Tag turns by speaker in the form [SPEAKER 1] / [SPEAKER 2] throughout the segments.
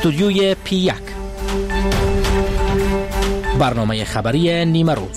[SPEAKER 1] استودیوی P1 برنامه خبری نیمه روز.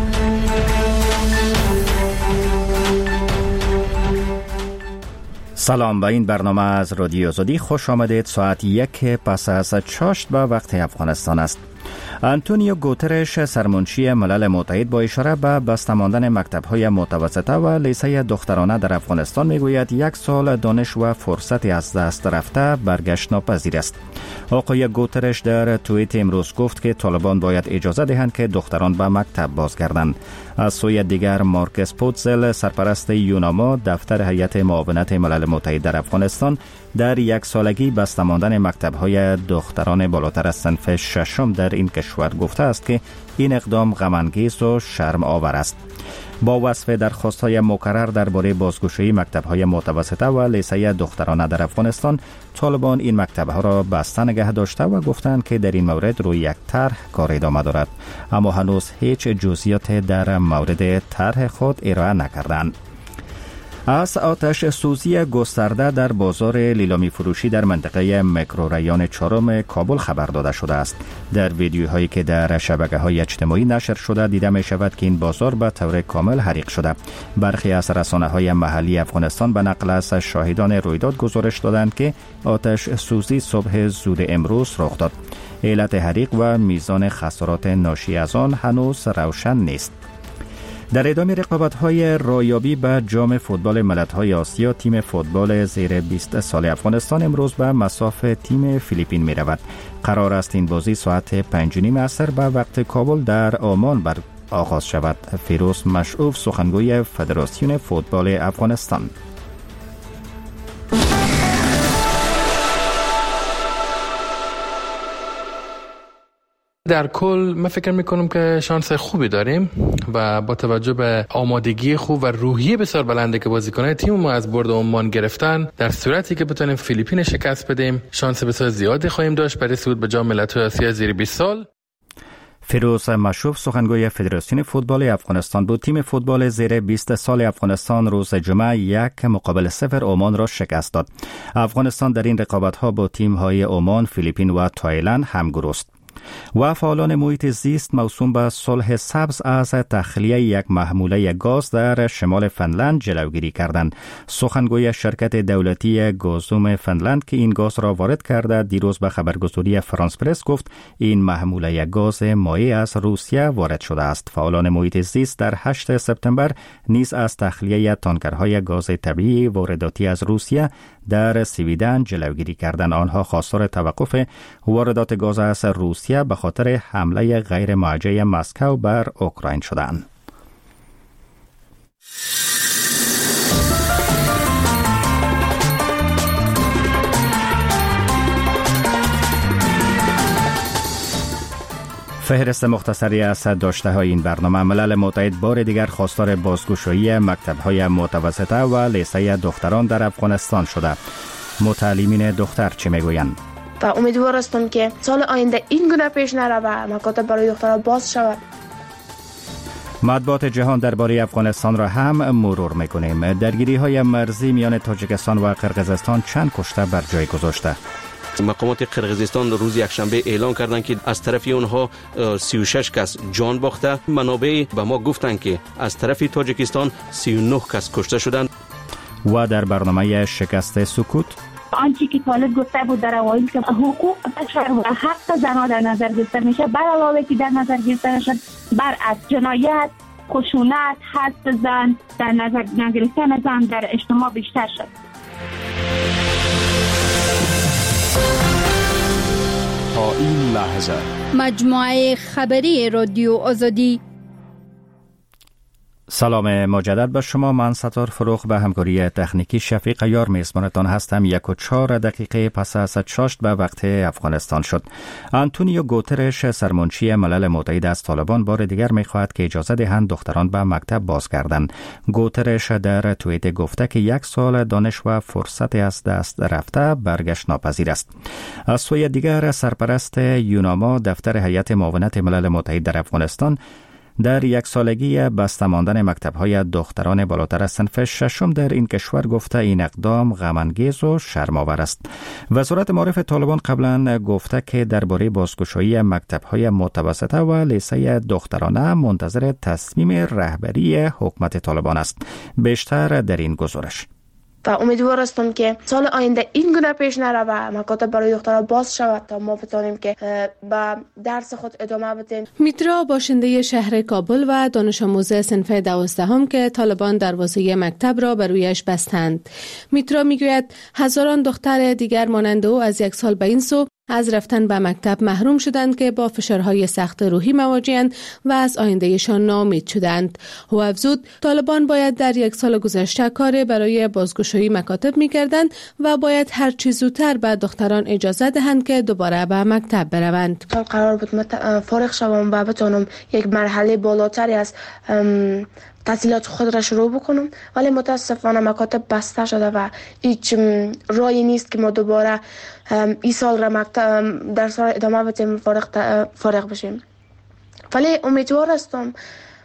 [SPEAKER 2] سلام، به این برنامه از رادیو آزادی خوش آمدید. ساعت 1 پس از چاشت به وقت افغانستان است. آنتونیو گوترش، سرمنشی ملل متحد، با اشاره به بسته ماندن مکتب‌های متوسطه و لیسه دخترانه در افغانستان میگوید 1 سال دانش و فرصتی از دست رفته برگشت ناپذیر است. آقای گوترش در توییت امروز گفت که طالبان باید اجازه دهند که دختران به مکتب بازگردند. از سوی دیگر مارکس پوتزل، سرپرست یوناما، دفتر هیئت معاونت ملل متحد در افغانستان، در 1 سالگی بسته ماندن مکتب‌های دختران بالاتر از صنف ششم در این کشور گفته است که این اقدام غم‌انگیز و شرم آور است. با وصف درخواست‌های مکرر درباره بازگشایی مکتب‌های متوسطه و لیسه دخترانه در افغانستان، طالبان این مکتب‌ها را بسته نگه داشته و گفتند که در این مورد روی یک طرح کار ادامه دارد، اما هنوز هیچ جزئیات در مورد طرح خود ارائه نکردند. از آتش سوزی گسترده در بازار لیلامی فروشی در منطقه میکروریان 4 کابل خبر داده شده است. در ویدیوهایی که در شبکه‌های اجتماعی نشر شده دیده می شود که این بازار به طور کامل حریق شده. برخی از رسانه‌های محلی افغانستان به نقل از شاهدان رویداد گزارش دادند که آتش سوزی صبح زود امروز رخ داد. علت حریق و میزان خسارات ناشی از آن هنوز روشن نیست. در ادامه رقابت‌های رایابی به جام فوتبال ملت‌های آسیا، تیم فوتبال زیر 20 سال افغانستان امروز به مصاف تیم فیلیپین می‌رود. قرار است این بازی ساعت 5:30 عصر به وقت کابل در عمان آغاز شود. فیروز مشعوف، سخنگوی فدراسیون فوتبال افغانستان:
[SPEAKER 3] در کل من فکر میکنم که شانس خوبی داریم و با توجه به آمادگی خوب و روحیه بسیار بلنده که بازیکنان تیم ما از برد عمان گرفتن، در صورتی که بتونیم فیلیپین شکست بدیم شانس بسیار زیادی خواهیم داشت برای صعود به جام ملت‌های آسیا زیر 20 سال.
[SPEAKER 2] فیروز مشعوف، سخنگوی فدراسیون فوتبال افغانستان بود. تیم فوتبال زیر 20 سال افغانستان روز جمعه 1-0 عمان را شکست داد. افغانستان در این رقابت‌ها با تیم‌های عمان، فیلیپین و تایلند همگرو است. و فعالان محیط زیست موسوم به صلح سبز از تخلیه یک محموله گاز در شمال فنلند جلوگیری کردند. سخنگوی شرکت دولتی گازوم فنلند که این گاز را وارد کرده دیروز به خبرگزاری فرانس پرس گفت این محموله گاز مایع از روسیه وارد شده است. فعالان محیط زیست در 8 سپتامبر نیز از تخلیه تانکرهای گاز طبیعی وارداتی از روسیه در سویدن جلوگیری کردند. آنها خواستار توقف واردات گاز از روسیه به خاطر حمله غیر موجه مسکو بر اوکراین شدند. فهرست مختصری از داشته های این برنامه: ملل متحد بار دیگر خواستار بازگشایی مکتب‌های متوسطه و لیسه دختران در افغانستان شده. متعلمین دختر چه میگویند؟
[SPEAKER 4] و امیدوار هستم که سال آینده این گونه پیش نرود و مکاتب برای دختران باز شود.
[SPEAKER 2] مطبوعات جهان درباره افغانستان را هم مرور میکنیم. درگیری‌های مرزی میان تاجیکستان و قرقیزستان چند کشته بر جای گذاشته.
[SPEAKER 5] مقامات قرقیزستان روز یکشنبه اعلام کردند که از طرف اونها 36 کس جان باخته. منابع به ما گفتند که از طرف تاجیکستان 39 کس کشته شدند.
[SPEAKER 2] و در برنامه شکست سکوت،
[SPEAKER 6] آنچه که طالب گفته بود در اوایل که حقوق بشر و حق زنان در نظر گرفته میشه، بر علاوه که در نظر گرفته نشد برعکس جنایت، خشونت، حذف زن، در نظر نگرفتن زن در اجتماع بیشتر شد.
[SPEAKER 7] تا این لحظه
[SPEAKER 8] مجموعه خبری رادیو آزادی.
[SPEAKER 2] سلام مجدد به شما. من ستار فروغ به همکاری تکنیکی شفیق یار میزبانتان هستم. 1:04 پس از چاشت به وقت افغانستان شد. آنتونیو گوترش، سرمنشی ملل متحد، از طالبان بار دیگر میخواهد که اجازه دهند دختران به مکتب بازگردند. گوترش در توییت گفته که 1 سال دانش و فرصت از دست رفته برگشت ناپذیر است. از سوی دیگر سرپرست یوناما، دفتر هیئت معاونت ملل متحد در افغانستان، در یک سالگی بسته ماندن مکتب‌های دختران بالاتر از صنف ششم در این کشور گفته این اقدام غم‌انگیز و شرم‌آور است. وزارت معارف طالبان قبلا گفته که درباره بازگشایی مکتب‌های متوسطه و لیسه دخترانه منتظر تصمیم رهبری حکومت طالبان است. بیشتر در این گزارش.
[SPEAKER 4] و امیدوار هستم که سال آینده این گونه پیش نره و مکاتب برای دخترها باز شود تا ما بتوانیم که به درس خود ادامه بدیم.
[SPEAKER 9] میترا باشنده شهر کابل و دانش آموز صنف 12 که طالبان دروازه مکتب را بر رویش بستند. میترا میگوید هزاران دختر دیگر مانند او از یک سال به این سو از رفتن به مکتب محروم شدند که با فشارهای سخت روحی مواجهند و از آیندهشان ناامید شدند. او افزود طالبان باید در یک سال گذشته کار برای بازگشایی مکاتب می‌کردند و باید هر چه زودتر به دختران اجازه دهند که دوباره به مکتب بروند.
[SPEAKER 4] قرار بود فارغ شوم و بتوانم یک مرحله بالاتری از تحصیلات خود را شروع بکنم، ولی متاسفانه مکاتب بسته شده و هیچ راهی نیست که ما دوباره این سال را مکتب درس را ادامه بدیم فارغ بشیم. ولی امیدوار هستم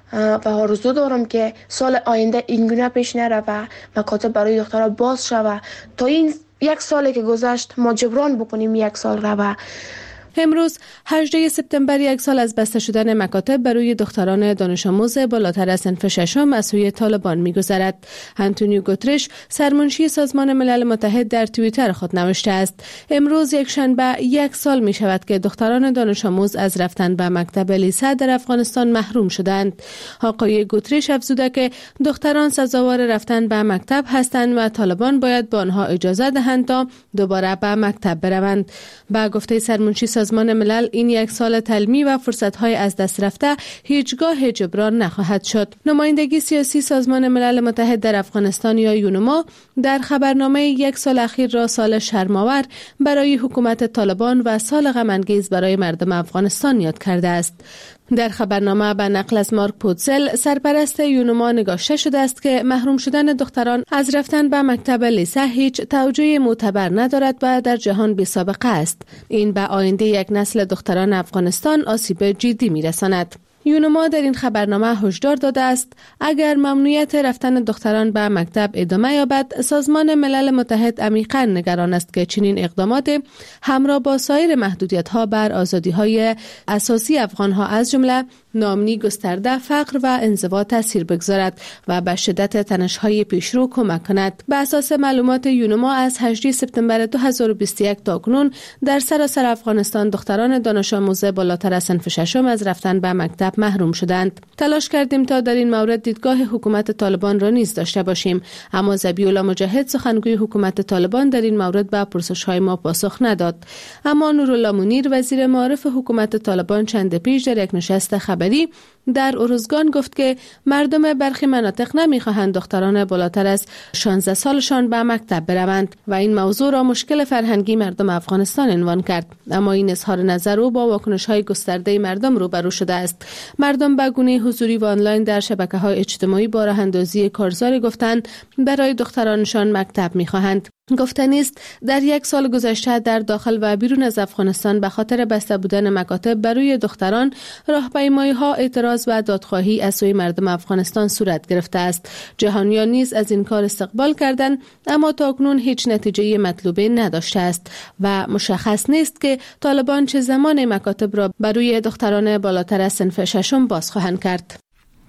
[SPEAKER 4] و آرزو دارم که سال آینده این گونه پیش نره و مکاتب برای دخترها باز شود تا این یک سالی که گذشت ما جبران بکنیم یک سال را. و
[SPEAKER 9] امروز 18 سپتامبر یک سال از بسته شدن مکاتب برای دختران دانش آموز بالاتر از صنف ششم از سوی طالبان می‌گذرد. آنتونیو گوترش سرمنشی سازمان ملل متحد در توییتر خود نوشته است: امروز یک شنبه یک سال می شود که دختران دانش آموز از رفتن به مکتب لیسه در افغانستان محروم شدند. آقای گوترش افزوده که دختران سزاوار رفتن به مکتب هستند و طالبان باید به آنها اجازه دهند تا دوباره به مکتب بروند. با گفته سرمنشی سازمان ملل این یک سال تعلیمی و فرصت‌های از دست رفته هیچگاه جبران نخواهد شد. نمایندگی سیاسی سازمان ملل متحد در افغانستان یا یونما در خبرنامه یک سال اخیر را سال شرم‌آور برای حکومت طالبان و سال غم‌انگیز برای مردم افغانستان یاد کرده است. در خبرنامه به نقل از مارک پوتزل سرپرست یونما نگاشته شده است که محروم شدن دختران از رفتن به مکتب لیسه هیچ توجیه معتبر ندارد و در جهان بی سابقه است. این به آینده یک نسل دختران افغانستان آسیب جدی می‌رساند. یونما در این خبرنامه هشدار داده است اگر ممنوعیت رفتن دختران به مکتب ادامه یابد، سازمان ملل متحد عمیقاً نگران است که چنین اقدامات همراه با سایر محدودیت‌ها بر آزادی‌های اساسی افغان‌ها از جمله ناامنی گسترده، فقر و انزوا تاثیر بگذارد و به شدت تنش‌های پیشرو کمک کند. به اساس معلومات یونما از 18 سپتامبر 2021 تا کنون در سراسر افغانستان دختران دانش آموز بالاتر از صنف ششم از رفتن به مکتب محروم شدند. تلاش کردیم تا در این مورد دیدگاه حکومت طالبان را نیز داشته باشیم، اما ذبیح‌الله مجاهد سخنگوی حکومت طالبان در این مورد به پرسش‌های ما پاسخ نداد. اما نورالله منیر وزیر معارف حکومت طالبان چند پیش در یک نشست خبری در ارزگان گفت که مردم برخی مناطق نمی‌خواهند دختران بالاتر از 16 سالشان به مکتب بروند و این موضوع را مشکل فرهنگی مردم افغانستان عنوان کرد. اما این اظهار نظر او با واکنش‌های گسترده مردم روبرو شده است. مردم به گونه حضوری و آنلاین در شبکه‌های اجتماعی با راه‌اندازی کارزاری گفتند برای دخترانشان مکتب می‌خواهند. گفتنی است در یک سال گذشته در داخل و بیرون از افغانستان به خاطر بسته بودن مکاتب برای دختران راهپیمایی‌ها، اعتراض و دادخواهی از سوی مردم افغانستان صورت گرفته است. جهانیان نیز از این کار استقبال کردند، اما تاکنون هیچ نتیجه مطلوبه نداشته است و مشخص نیست که طالبان چه زمان مکاتب را برای دختران بالاتر از صنف ششم باز خواهند کرد.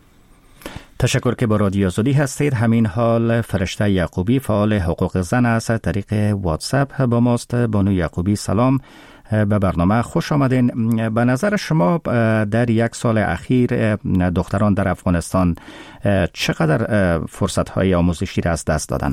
[SPEAKER 2] تشکر که با رادیو آزادی هستید. همین حال فرشته یعقوبی فعال حقوق زن از طریق واتساپ با ماست. بانو یعقوبی سلام، به برنامه خوش آمدین. به نظر شما در یک سال اخیر دختران در افغانستان چقدر فرصت‌های آموزشی را از دست دادن؟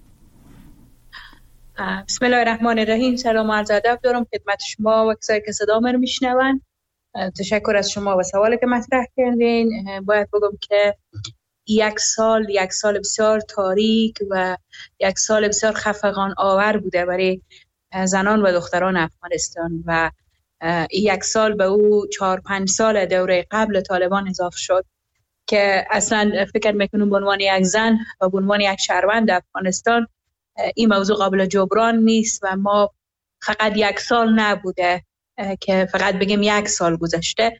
[SPEAKER 10] بسم الله الرحمن الرحیم. سلام و عرض ادب دارم خدمت شما و کسایی که صدا من میشنون. تشکر از شما و سوالی که مطرح کردین. باید بگم که یک سال بسیار تاریک و یک سال بسیار خفقان آور بوده برای زنان و دختران افغانستان و یک سال به او 4-5 سال دوره قبل طالبان اضافه شد که اصلا فکر میکنم به عنوان یک زن و به عنوان یک شهروند افغانستان این موضوع قابل جبران نیست و ما فقط یک سال نبوده که فقط بگیم یک سال گذشته،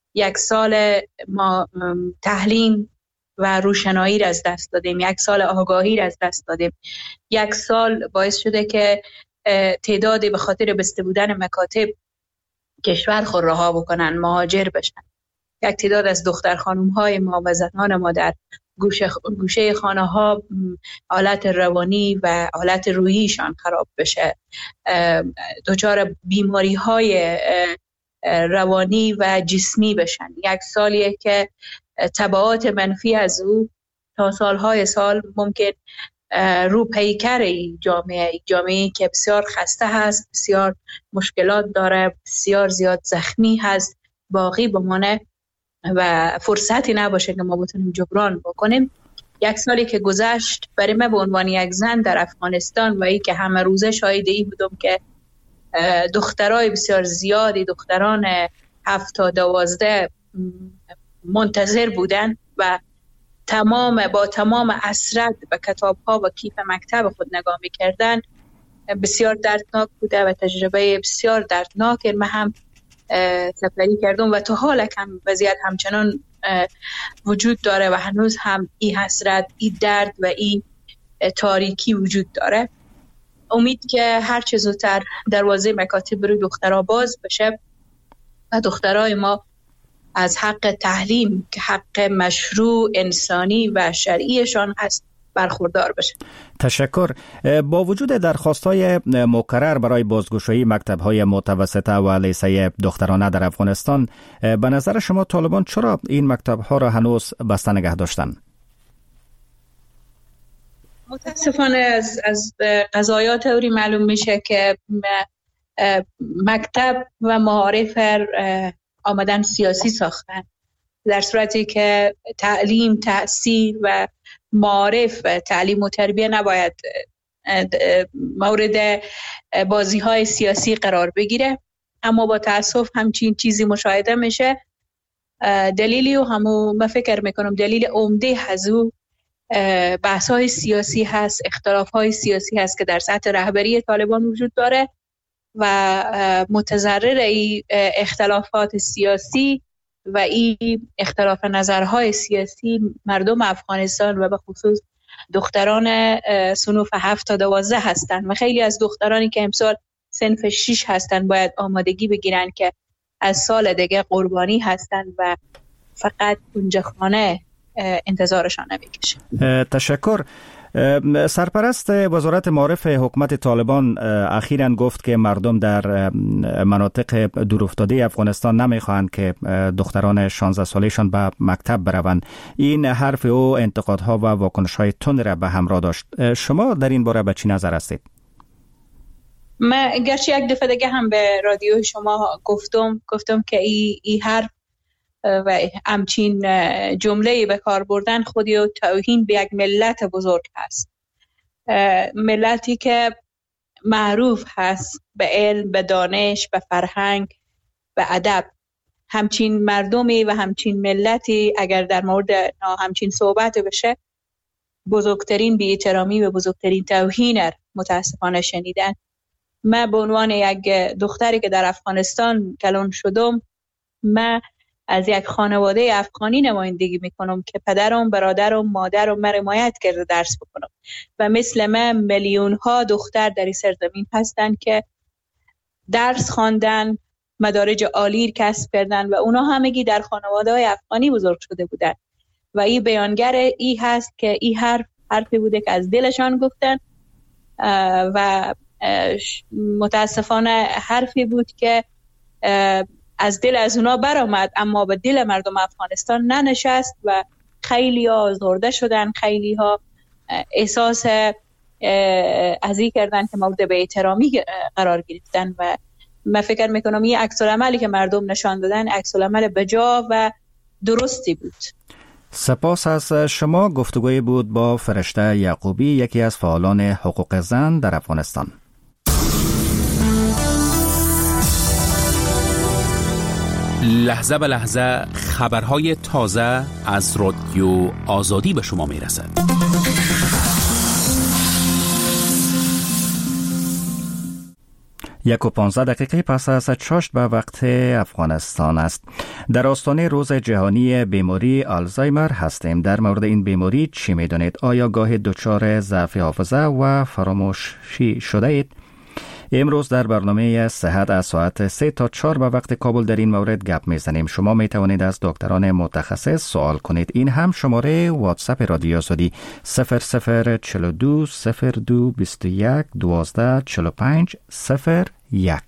[SPEAKER 10] یک سال ما تحلیم و روشنایی را از دست دادیم، یک سال آگاهی را از دست دادیم، یک سال باعث شده که تعدادی به خاطر بسته بودن مکاتب کشور خود رها بکنن، مهاجر بشن. یک تعداد از دختر خانم های ما و زنان ما در گوشه خانه ها حالت روانی و حالت روحیشان خراب بشه، دچار بیماری های روانی و جسمی بشن. یک سالیه که تبعات منفی از او تا سالهای سال ممکن رو پیکر جامعه که بسیار خسته هست، بسیار مشکلات داره، بسیار زیاد زخمی هست باقی بمانه و فرصتی نباشه که ما بتونیم جبران بکنیم. یک سالی که گذشت برای من به عنوان یک زن در افغانستان و ای که همه روزه شاهد ای بودم که دخترای بسیار زیادی، دختران 7 تا 12 منتظر بودن و با تمام حسرت به کتاب‌ها و کیف مکتب خود نگاه می‌کردن، بسیار دردناک بوده و تجربه بسیار دردناک. من هم سفری کردم و تا حالا هم وضعیت همچنان وجود داره و هنوز هم این حسرت، این درد و این تاریکی وجود داره. امید که هر چه زودتر دروازه مکاتب روی دخترها باز بشه و دخترای ما از حق تعلیم که حق مشروع انسانی و شرعیشان هست برخوردار بشه.
[SPEAKER 2] تشکر. با وجود درخواست‌های مکرر برای بازگشایی مکتب‌های متوسطه و لیسه دخترانه در افغانستان، به نظر شما طالبان چرا این مکتب‌ها را هنوز بسته نگه داشتن؟
[SPEAKER 10] متاسفانه از قضایات اوری معلوم میشه که مکتب و معارف آمدن سیاسی ساختن، در صورتی که تعلیم، تحصیل و معارف، تعلیم و تربیه نباید مورد بازی‌های سیاسی قرار بگیره. اما با تأسف همچین چیزی مشاهده میشه. دلیلی و من فکر میکنم دلیل عمده هزو بحث‌های سیاسی هست، اختلاف‌های سیاسی هست که در سطح رهبری طالبان وجود داره و متضرر این اختلافات سیاسی و این اختلاف نظرهای سیاسی مردم افغانستان و به خصوص دختران صنوف 7 تا 12 هستند و خیلی از دخترانی که امسال صنف 6 هستند باید آمادگی بگیرن که از سال دیگه قربانی هستند و فقط اونجا خانه انتظارشان نمیکشه.
[SPEAKER 2] تشکر. سرپرست وزارت معارف حکومت طالبان اخیراً گفت که مردم در مناطق دورافتاده افغانستان نمیخواهند که دختران 16 سالشان به مکتب بروند. این حرف او انتقادها و واکنش‌های تند را به همراه داشت. شما در این باره به چی نظر هستید؟
[SPEAKER 10] من گرچه یک دفعه دیگه هم به رادیو شما گفتم که این حرف و همچین جمله به کار بردن خودی و توهین به یک ملت بزرگ هست، ملتی که معروف هست به علم، به دانش، به فرهنگ، به ادب. همچین مردمی و همچین ملتی اگر در مورد همچین صحبت بشه بزرگترین بی‌احترامی و بزرگترین توهین متاسفانه شنیدن. من به عنوان یک دختری که در افغانستان کلان شدم، من از یک خانواده افغانی نمایندگی میکنم که پدرم، برادرم، مادرم من حمایت کرده درس بکنم و مثل من میلیون ها دختر در این سرزمین هستن که درس خواندن، مدارج عالی کسب کردن و اونا همگی در خانواده های افغانی بزرگ شده بودن و این بیانگر ای هست که این حرفی بوده که از دلشان گفتن و متاسفانه حرفی بود که از دل از اونا برآمد اما به دل مردم افغانستان ننشست و خیلی ها آزرده شدن، خیلی ها احساس از این کردن که مورد به احترامی قرار گرفتن و من فکر میکنم این عکس العملی که مردم نشان دادن عکس العمل بجا و درستی بود.
[SPEAKER 2] سپاس از شما. گفتگوی بود با فرشته یعقوبی، یکی از فعالان حقوق زن در افغانستان.
[SPEAKER 1] لحظه به لحظه خبرهای تازه از رادیو آزادی به شما میرسد.
[SPEAKER 2] 1:15 پس از 6 به وقت افغانستان است. در آستانه روز جهانی بیماری آلزایمر هستیم. در مورد این بیماری چی می‌دانید؟ آیا گاهی دچار ضعف حافظه و فراموشی شده اید؟ امروز در برنامه صحت از ساعت 3 تا 4 به وقت کابل در این مورد گپ میزنیم. شما می توانید از دکتران متخصص سوال کنید. این هم شماره واتساپ رادیو آزادی 0042 02 21 12 45 01.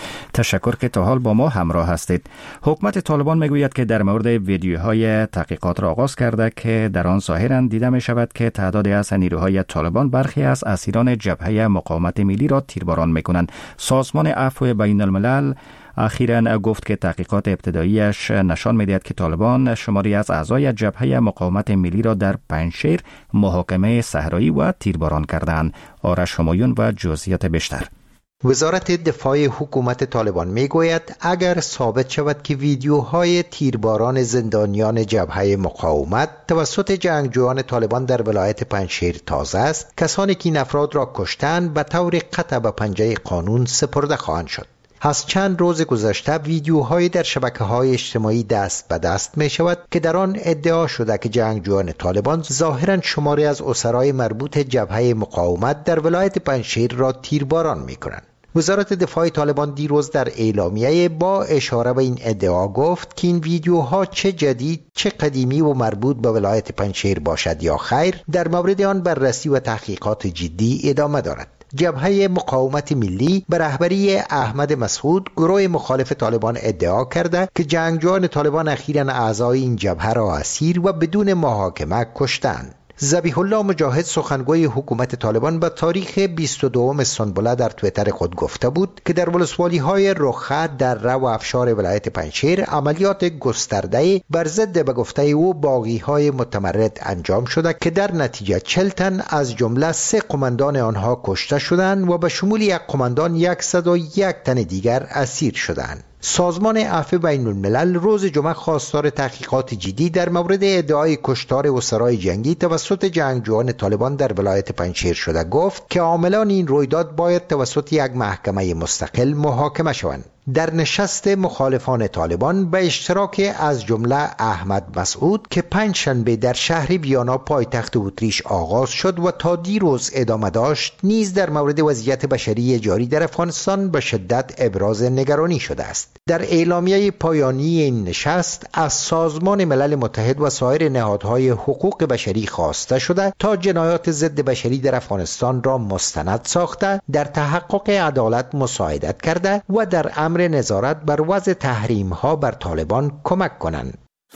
[SPEAKER 2] تشکر که تا حال با ما همراه هستید. حکومت طالبان میگوید که در مورد ویدیوهای تحقیقات را آغاز کرده که در آن ظاهراً دیده می شود که تعدادی از نیروهای طالبان برخی از اسیران جبهه مقاومت ملی را تیرباران می کنند. سازمان عفو بین الملل اخیراً گفت که تحقیقات ابتداییش نشان می‌دهد که طالبان شماری از اعضای جبهه مقاومت ملی را در پنجشیر محاکمه صحرایی و تیرباران کردند. آرش همایون و جزئیات بیشتر.
[SPEAKER 11] وزارت دفاع حکومت طالبان میگوید اگر ثابت شود که ویدیوهای تیرباران زندانیان جبهه مقاومت توسط جنگجویان طالبان در ولایت پنجشیر تازه است، کسانی که این افراد را کشتند به طور قطع به پنجه قانون سپرده خواهند شد. از چند روز گذشته ویدیوهای در شبکه‌های اجتماعی دست به دست می شود که در آن ادعا شده که جنگجویان طالبان ظاهراً شماری از اسرای مربوط جبهه مقاومت در ولایت پنجشیر را تیرباران می کنند. وزارت دفاع طالبان دیروز در اعلامیه با اشاره به این ادعا گفت که این ویدیوها چه جدید چه قدیمی و مربوط به ولایت پنجشیر باشد یا خیر، در مورد آن بررسی و تحقیقات جدی ادامه دارد. جبهه مقاومت ملی به رهبری احمد مسعود گروه مخالف طالبان ادعا کرده که جنگجویان طالبان اخیراً اعضای این جبهه را اسیر و بدون محاکمه کشتند. ذبیح الله مجاهد سخنگوی حکومت طالبان به تاریخ 22 سنبله در توییتر خود گفته بود که در ولسوالی‌های رخه، دره و افشار ولایت پنجشیر عملیات گسترده بر ضد به گفته او باغی‌های متمرد انجام شده که در نتیجه 40 تن از جمله 3 قماندان آنها کشته شدند و به شمول یک قماندان 101 تن دیگر اسیر شدند. سازمان عفو بین الملل روز جمعه خواستار تحقیقات جدی در مورد ادعای کشتار اسرای جنگی توسط جنگجویان طالبان در ولایت پنجشیر شده گفت که عاملان این رویداد باید توسط یک محکمه مستقل محاکمه شوند. در نشست مخالفان طالبان به اشتراک از جمله احمد مسعود که پنجشنبه در شهر ویانا پایتخت اتریش آغاز شد و تا دیروز ادامه داشت، نیز در مورد وضعیت بشری جاری در افغانستان به شدت ابراز نگرانی شده است. در اعلامیه پایانی این نشست از سازمان ملل متحد و سایر نهادهای حقوق بشری خواسته شده تا جنایات ضد بشری در افغانستان را مستند ساخته، در تحقق عدالت مساعدت کرده و در امر نظارت بر وضع تحریم ها بر طالبان کمک کنند.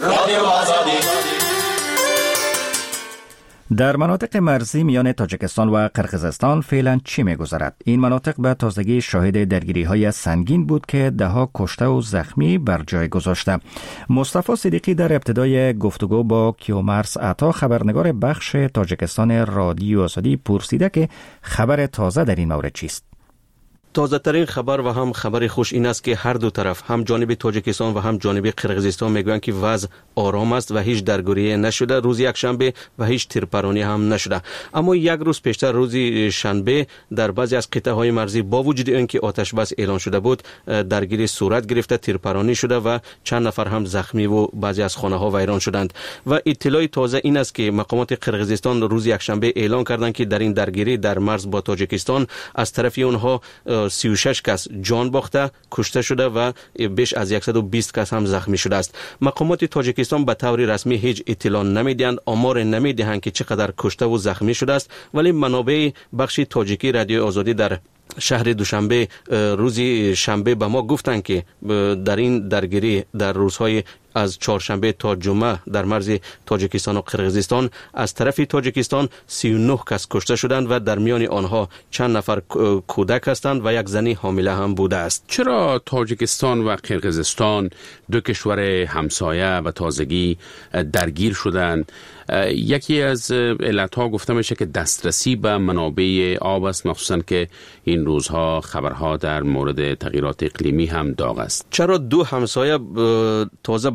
[SPEAKER 2] در مناطق مرزی میان تاجیکستان و قرقیزستان فعلا چی می‌گذرد؟ این مناطق به تازگی شاهد درگیری‌های سنگین بود که ده‌ها کشته و زخمی بر جای گذاشته. مصطفی صدیقی در ابتدای گفتگو با کیومرث عطا خبرنگار بخش تاجیکستان رادیو آزادی پرسیده که خبر تازه در این مورد چیست؟
[SPEAKER 5] تازه ترین خبر و هم خبر خوش این است که هر دو طرف، هم جانب تاجیکستان و هم جانب قرقیزستان میگویند که وضع آرام است و هیچ درگیری نشده. روز یکشنبه و هیچ تیرپرانی هم نشده. اما یک روز پیشتر روز شنبه در بعضی از قطعه های مرزی با وجود اینکه آتش بس اعلان شده بود، درگیری صورت گرفته، تیرپرانی شده و چند نفر هم زخمی و بعضی از خانه ها ویران شدند. و اطلاع تازه این است که مقامات قرقیزستان روز یکشنبه اعلان کردند که در این درگیری در مرز با تاجیکستان از طرف اونها 36 کس جان باخته، کشته شده و بیش از 120 کس هم زخمی شده است. مقامات تاجیکستان به طور رسمی هیچ اطلاع نمیدهند، آمار نمیدهند که چقدر کشته و زخمی شده است، ولی منابع بخش تاجیکی رادیو آزادی در شهر دوشنبه روز شنبه به ما گفتند که در این درگیری در روزهای از چهارشنبه تا جمعه در مرز تاجیکستان و قرقیزستان از طرف تاجیکستان 39 کس کشته شدند و در میان آنها چند نفر کودک هستند و یک زنی حامله هم بوده است.
[SPEAKER 1] چرا تاجیکستان و قرقیزستان دو کشور همسایه و تازگی درگیر شدند؟ یکی از علتها گفته میشه که دسترسی به منابع آب است، مخصوصا که این روزها خبرها در مورد تغییرات اقلیمی هم داغ است.
[SPEAKER 5] چرا دو همسایه تازه به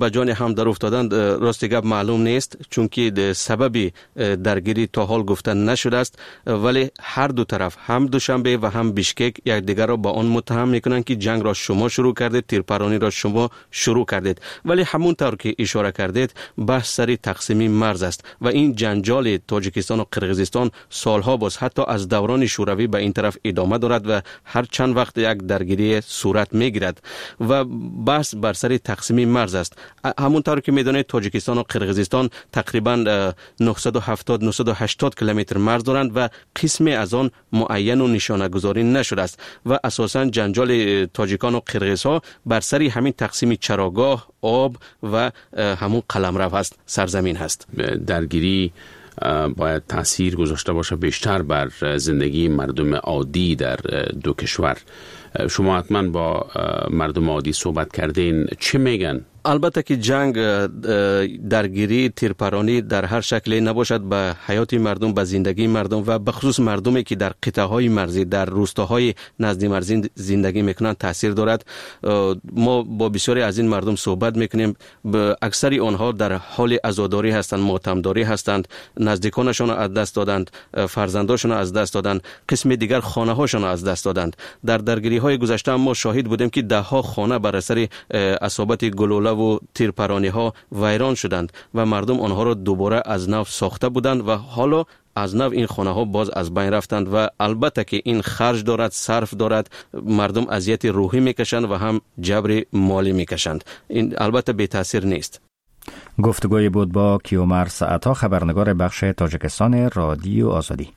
[SPEAKER 5] به جان هم در افتادند راست گپ معلوم نیست، چون که سبب درگیری تا حال گفته نشده است، ولی هر دو طرف هم دوشنبه و هم بیشکک یکدیگر را با آن متهم میکنند که جنگ را شما شروع کردید، تیرپرانی را شما شروع کردید. ولی همونطور که اشاره کردید بحث سری تقسیم مرز است و این جنجال تاجیکستان و قرقیزستان سالها باز حتی از دوران شوروی به این طرف ادامه دارد و هر چند وقت یک درگیری صورت میگیرد و بحث بر سر تقسیم مرز است. همونطور که میدونید تاجیکستان و قرقیزستان تقریبا 970-980 کیلومتر مرز دارند و قسمی از آن معین و نشانه گذاری نشده است و اساساً جنجال تاجیکان و قرقیزها بر سر همین تقسیم چراگاه، آب و همون قلمرو هست، سرزمین هست.
[SPEAKER 1] درگیری باید تاثیر گذاشته باشه بیشتر بر زندگی مردم عادی در دو کشور. شما حتما با مردم عادی صحبت کردین، چه میگن؟
[SPEAKER 5] البته که جنگ، درگیری، تیرپرانی در هر شکلی نباشد به حیات مردم، به زندگی مردم و به خصوص مردمی که در قطعه‌های مرزی، در روستاهای نزد مرزی زندگی میکنند تاثیر دارد. ما با بسیاری از این مردم صحبت میکنیم، اکثری آنها در حال عزاداری هستند، ماتمداری هستند، نزدیکانشان از دست دادند، فرزندانشان از دست دادند، قسم دیگر خانه هاشان از دست دادند. در درگیری های گذشته ما شاهد بودیم که ده ها خانه بر اثر اصابت گلوله و تیرپرانی ها ویران شدند و مردم آنها را دوباره از نو ساخته بودند و حالا از نو این خانه ها باز از بین رفتند و البته که این خرج دارد، صرف دارد، مردم اذیت روحی میکشند و هم جبر مالی میکشند. این البته بی تاثیر نیست.
[SPEAKER 2] گفتگوی بود با کیومر ساعتا، خبرنگار بخش تاجیکستان رادیو آزادی.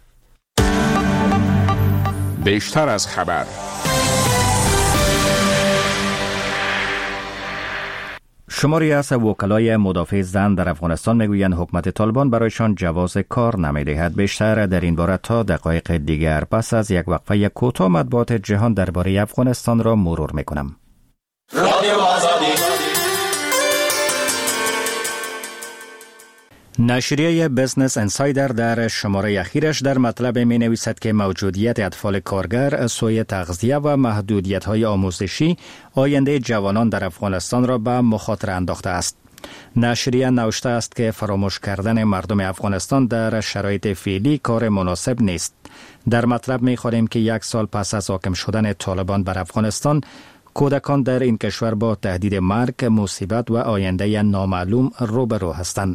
[SPEAKER 7] بیشتر از خبر.
[SPEAKER 2] شماری از وکلای مدافع زن در افغانستان میگویند حکومت طالبان برایشان جواز کار نمیدهد. بیشتر در این باره تا دقایق دیگر پس از یک وقفه کوتاه مطبوعات جهان درباره افغانستان را مرور میکنم. رادیو آزادی. نشریه بزنس انسایدر در شماره اخیرش در مطلب می نویسد که موجودیت اطفال کارگر، سوء تغذیه و محدودیت‌های آموزشی آینده جوانان در افغانستان را به مخاطره انداخته است. نشریه نوشته است که فراموش کردن مردم افغانستان در شرایط فعلی کار مناسب نیست. در مطلب می خوانیم که یک سال پس از حاکم شدن طالبان بر افغانستان، کودکان در این کشور با تهدید مرگ، مصیبت و آینده نامعلوم روبرو هستند.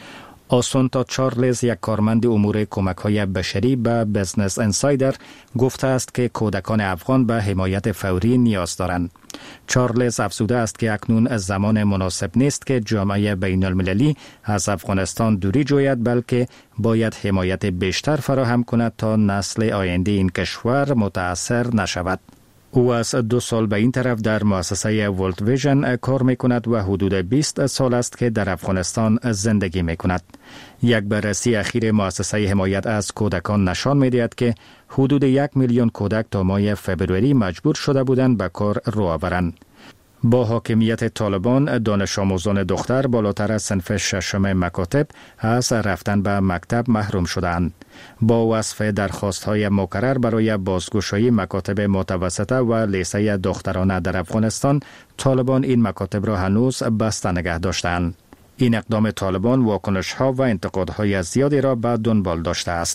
[SPEAKER 2] آسونتا چارلز، یک کارمند امور کمک‌های بشری، به بزنس انسایدر گفته است که کودکان افغان به حمایت فوری نیاز دارند. چارلز افزوده است که اکنون زمان مناسب نیست که جامعه بین المللی از افغانستان دوری جوید، بلکه باید حمایت بیشتر فراهم کند تا نسل آینده این کشور متاثر نشود. او از 2 سال به این طرف در مؤسسه ورلد ویژن کار می کند و حدود 20 سال است که در افغانستان زندگی می کند. یک بررسی اخیر مؤسسه حمایت از کودکان نشان می دهد که حدود 1 میلیون کودک تا ماه فبروری مجبور شده بودند به کار رو آورند. با حاکمیت طالبان، دانش آموزان دختر بالاتر از صنف 6 مکاتب از رفتن به مکتب محروم شدند. با وصف درخواست‌های مکرر برای بازگشایی مکاتب متوسطه و لیسه دخترانه در افغانستان، طالبان این مکاتب را هنوز بسته نگه داشتند. این اقدام طالبان واکنش‌ها و انتقادهای زیادی را به دنبال داشته است.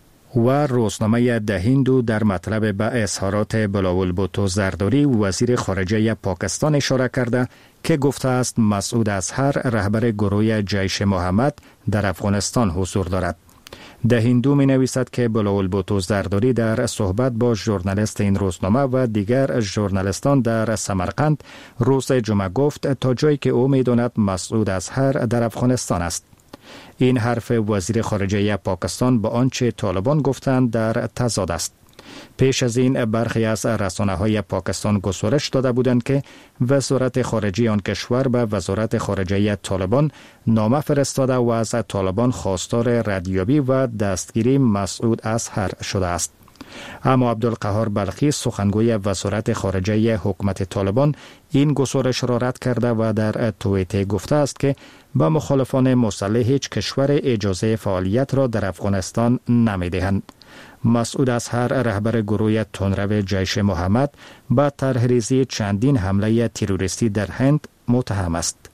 [SPEAKER 2] و روزنامه ده هندو در مطلب به اظهارات بلاول بوتو زرداری، وزیر خارجه پاکستان، اشاره کرده که گفته است مسعود اظهر، رهبر گروه جیش محمد، در افغانستان حضور دارد. ده هندو می نویسد که بلاول بوتو زرداری در صحبت با ژورنالیست این روزنامه و دیگر ژورنالیستان در سمرقند روز جمعه گفت تا جایی که او می داند مسعود اظهر در افغانستان است. این حرف وزیر خارجه پاکستان با آنچه طالبان گفتند در تضاد است. پیش از این برخی از رسانه‌های پاکستان گزارش داده بودند که وزارت خارجه آن کشور به وزارت خارجه طالبان نامه فرستاده و از طالبان خواستار ردیابی و دستگیری مسعود اظهر شده است. اما عبدالقهار بلخی، سخنگوی وزارت خارجه حکومت طالبان، این گزارش را رد کرده و در توییت گفته است که با مخالفان مسلح هیچ کشور اجازه فعالیت را در افغانستان نمی‌دهند. مسعود اظهر، رهبر گروه تندرو جیش محمد، با طرح‌ریزی چندین حمله تروریستی در هند متهم است.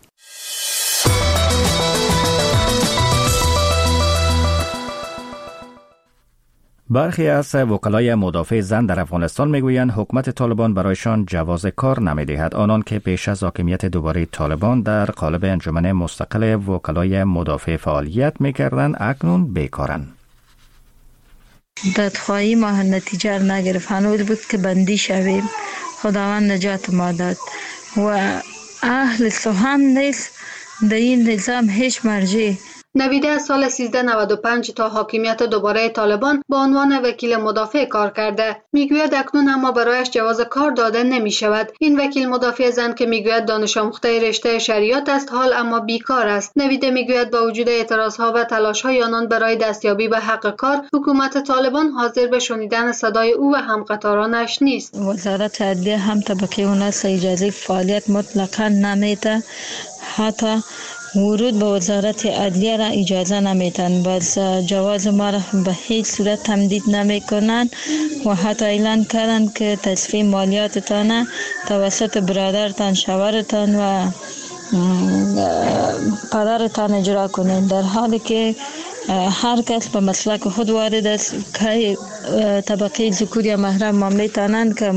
[SPEAKER 2] برخی از وکلای مدافع زن در افغانستان میگویند حکومت طالبان برایشان جواز کار نمیدهد. آنان که پیش از حاکمیت دوباره طالبان در قالب انجمن مستقل وکلای مدافع فعالیت میکردند اکنون بیکارند.
[SPEAKER 12] دادخواهی ما نتیجه نگرفت، هنوز بود که بندی شویم. خداوند نجات ما داد و اهل سخن نیست در این نظام هیچ مرجع.
[SPEAKER 13] نویده از سال 1395 تا حاکمیت دوباره طالبان با عنوان وکیل مدافع کار کرده. میگوید اکنون اما برایش جواز کار داده نمی شود. این وکیل مدافع زن که میگوید دانش آموخته رشته شریعت است حال اما بیکار است. نویده میگوید با وجود اعتراضها و تلاش‌های آنان برای دستیابی به حق کار، حکومت طالبان حاضر به شنیدن صدای او و همقطارانش نیست.
[SPEAKER 12] وزارت عدلیه هم طبقه اوناس اجازه فعالیت مطلقاً نمیده، حتی ورود به وزارت عدلیه را اجازه نمیتن، باز جواز ما را به هیچ صورت تمدید نمیکنن و حتی اعلان کردن که تصفیه مالیاتتان توسط برادرتان، شوهرتان و پدرتان اجرا کنین، در حالی که هر کس به مسلک خود وارد است که طبقه ذکوری محرم ما میتونن که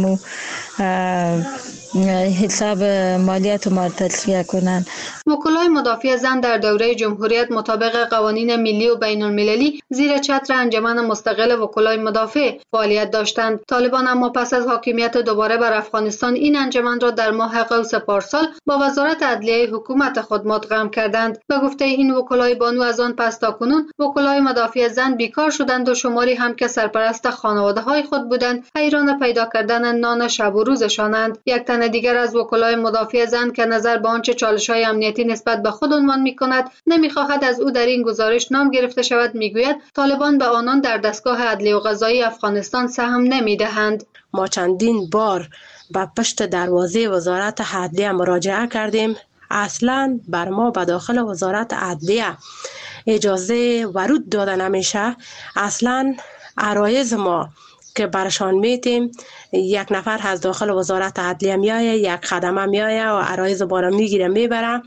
[SPEAKER 12] حساب مالیات ما تصفیه کنند.
[SPEAKER 13] وکلای مدافع زن در دوره جمهوریت مطابق قوانین ملی و بین المللی زیر چتر انجمن مستقل وکلای مدافع فعالیت داشتند. طالبان اما پس از حاکمیت دوباره بر افغانستان این انجمن را در ماه قوس پارسال با وزارت عدلیه حکومت خود مدغم کردند. به گفته این وکلای بانو از آن پس تاکنون وکلای مدافع زن بیکار شدند و شماری هم که سرپرست خانواده‌های خود بودند حیران پیدا کردن نان شب و روزشانند. یک تن دیگر از وکلای مدافع زن که نظر به آنچه چالش‌های امنیتی نسبت به خود عنوان می‌کند نمی‌خواهد از او در این گزارش نام گرفته شود، می‌گوید طالبان به آنان در دستگاه عدلی و قضایی افغانستان سهم نمی‌دهند.
[SPEAKER 14] ما چندین بار به پشت دروازه وزارت عدلیه مراجعه کردیم، اصلاً بر ما به داخل وزارت عدلیه اجازه ورود داده نمیشه. اصلاً عرایض ما که برشان میتیم، یک نفر از داخل وزارت عدلیه میایه، یک خدمه میایه و عرایض بارا میگیره میبره.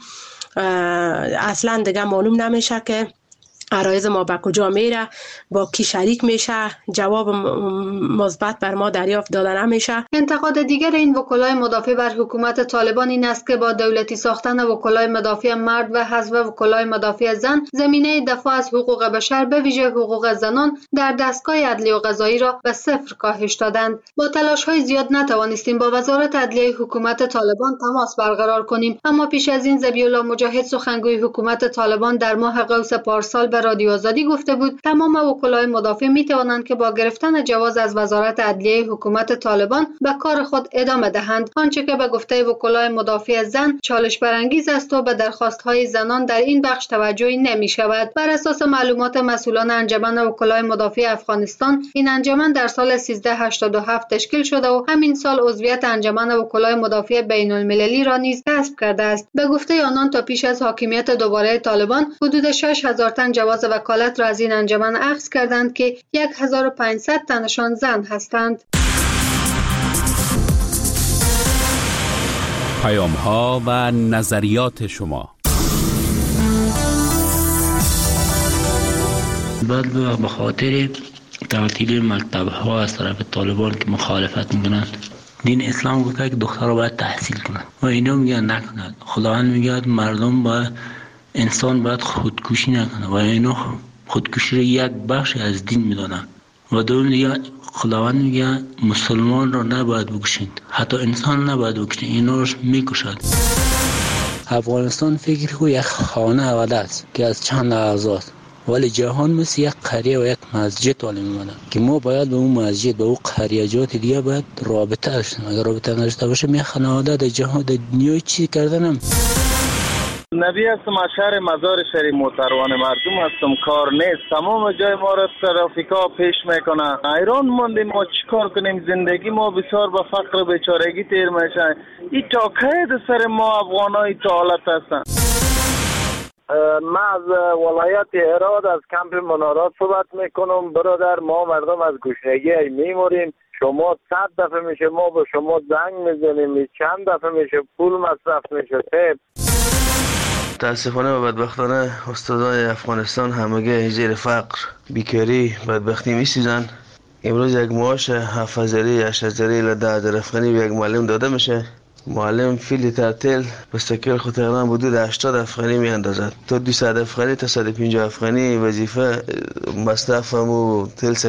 [SPEAKER 14] اصلا دیگه معلوم نمیشه که عرایض ما به کجا میره، با کی شریک میشه، جواب مثبت بر ما دریافت داده نمیشه.
[SPEAKER 13] انتقاد دیگر این وکلای مدافع بر حکومت طالبان این است که با دولتی ساختن وکلای مدافع مرد و حذف وکلای مدافع زن، زمینه دفاع از حقوق بشر به ویژه حقوق زنان در دستگاه عدلی و قضایی را به صفر کاهش دادند. با تلاش‌های زیاد نتوانستیم با وزارت عدلیه حکومت طالبان تماس برقرار کنیم، اما پیش از این ذبیح‌الله مجاهد سخنگوی حکومت طالبان در ماه قوس پارسال به رادیو آزادی گفته بود تمام وکلای مدافع می توانند که با گرفتن جواز از وزارت عدلیه حکومت طالبان به کار خود ادامه دهند. آنچه که به گفته وکلای مدافع زن چالش برانگیز است و به درخواست‌های زنان در این بخش توجهی نمی شود. بر اساس معلومات مسئولان انجمن وکلای مدافع افغانستان، این انجمن در سال 1387 تشکیل شده و همین سال عضویت انجمن وکلای مدافع بین المللی را نیز کسب کرده است. به گفته آنان تا پیش از حاکمیت دوباره طالبان حدود 6000 تن جواز وکالت را از این انجمن اخذ کردند که 1500 تنشان زن هستند.
[SPEAKER 1] پیام‌ها و نظریات شما.
[SPEAKER 15] بعد به خاطر تعطیل مکتب‌ها از طرف طالبان که مخالفت می‌کنند، دین اسلام گفته که دخترها باید تحصیل کنند و اینا میگن نکنند. خداوند میگه مردم باید، انسان باید خودکشی نکنه و اینا خودکشی را یک بخش از دین میدونن. و دوم دیگه خداوند میگه مسلمان را نباید بکشید، حتی انسان نباید بکشید، اینا رو میکشد. افغانستان فکر کو یک خانه اوله است که از چند اعضاست، ولی جهان مثل یک قریه و یک مسجد حالی میمونه که ما باید به اون مسجد، به اون قریه‌جات دیگه باید رابطه داشتیم. اگر رابطه نداشته باشیم یک خانواده در جهان در دنیا چی کردنم.
[SPEAKER 16] نبی هستم، از شهر مزار شهر موتروان مردم هستم. کار نیست، تمام جای ما را ترافیکا پیش میکنه. حیران موندیم ما چیکار کنیم. زندگی ما بسیار به فقر و بیچارگی تیر میشه. این تا کی سر ما افغانای تا حالت هستن.
[SPEAKER 17] من از ولایت هرات از کمپ منارات صحبت میکنم. برادر، ما مردم از گشنگی میموریم. شما 100 دفعه میشه ما به شما زنگ میزنیم، چند دفعه میشه پول مصرف میشه.
[SPEAKER 18] تاسفانه و بدبختانه استادان افغانستان همگی زیر فقر، بیکاری، بدبختی می‌سوزند. امروز یک معاش 7000 8000 الی 10000 افغانی به یک معلم داده میشه. معلم فی لیتر تل مستقل خود تقریبا حدود 80 افغانی میاندازد تا 200 افغانی تا 150 افغانی وظیفه مصرف و تل